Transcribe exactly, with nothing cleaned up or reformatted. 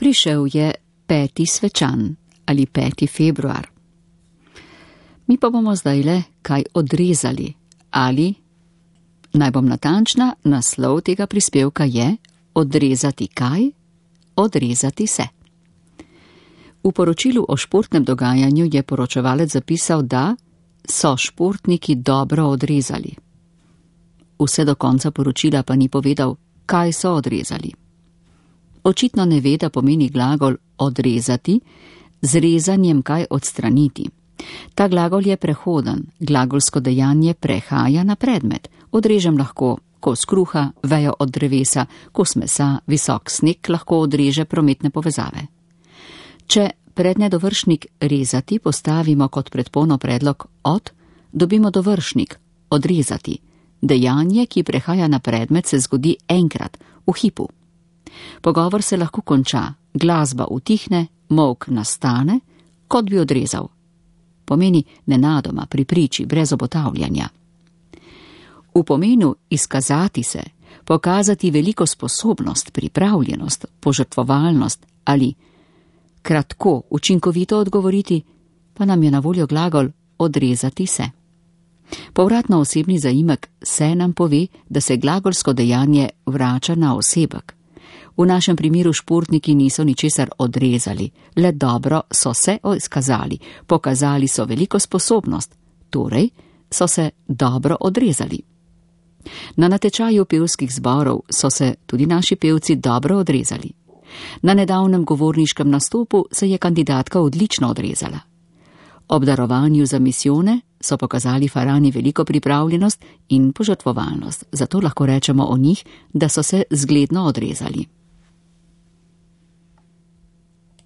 Prišel je peti svečan ali peti februar. Mi pa bomo zdajle kaj odrezali ali, naj bom natančna, naslov tega prispevka je Odrezati kaj? Odrezati se. V poročilu o športnem dogajanju je poročevalec zapisal, da so športniki dobro odrezali. Vse do konca poročila pa ni povedal, kaj so odrezali. Očitno ne ve, da pomeni glagol odrezati z rezanjem kaj odstraniti. Ta glagol je prehoden, glagolsko dejanje prehaja na predmet. Odrežem lahko kos kruha, vejo od drevesa, kos mesa, visok sneg lahko odreže prometne povezave. Če prednje dovršnik rezati postavimo kot predpono predlog od, dobimo dovršnik odrezati. Dejanje, ki prehaja na predmet, se zgodi enkrat, v hipu. Pogovor se lahko konča, glasba utihne, molk nastane, kot bi odrezal. Pomeni nenadoma, pri priči, brez obotavljanja. V pomenu izkazati se, pokazati veliko sposobnost, pripravljenost, požrtvovalnost ali kratko, učinkovito odgovoriti, pa nam je na voljo glagol odrezati se. Povratno osebni zaimek se nam pove, da se glagolsko dejanje vrača na osebek. V našem primeru športniki niso ničesar odrezali, le dobro so se izkazali, pokazali so veliko sposobnost, torej so se dobro odrezali. Na natečaju pevskih zborov so se tudi naši pevci dobro odrezali. Na nedavnem govorniškem nastopu se je kandidatka odlično odrezala. Ob darovanju za misijone so pokazali farani veliko pripravljenost in požrtvovalnost, zato lahko rečemo o njih, da so se zgledno odrezali.